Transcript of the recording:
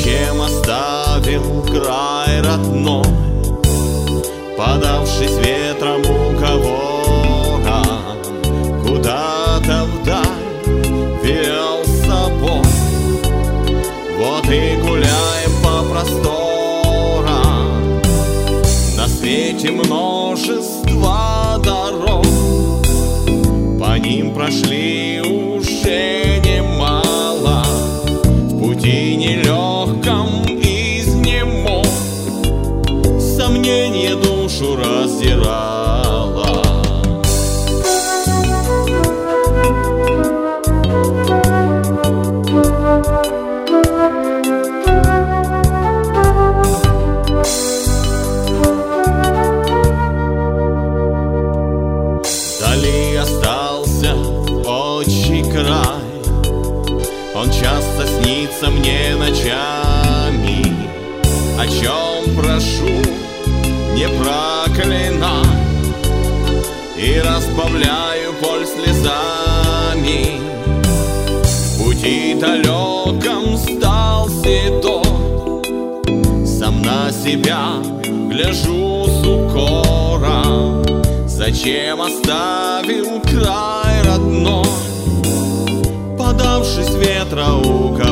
Зачем оставил край родной, подавшись ветром у кого-то, куда-то вдаль вел с собой. Вот и гуляем по просторам, на свете множество дорог, по ним прошли уже немало, в пути нелегком изнемог, сомнение душу раздирало. Вдали остался отчий край, он часто снится мне ночами. О чем прошу, не проклинай, и разбавляю боль слезами. В пути далеком стал седой, сам на себя гляжу с укором. Зачем оставил край родной, подавшись ветра у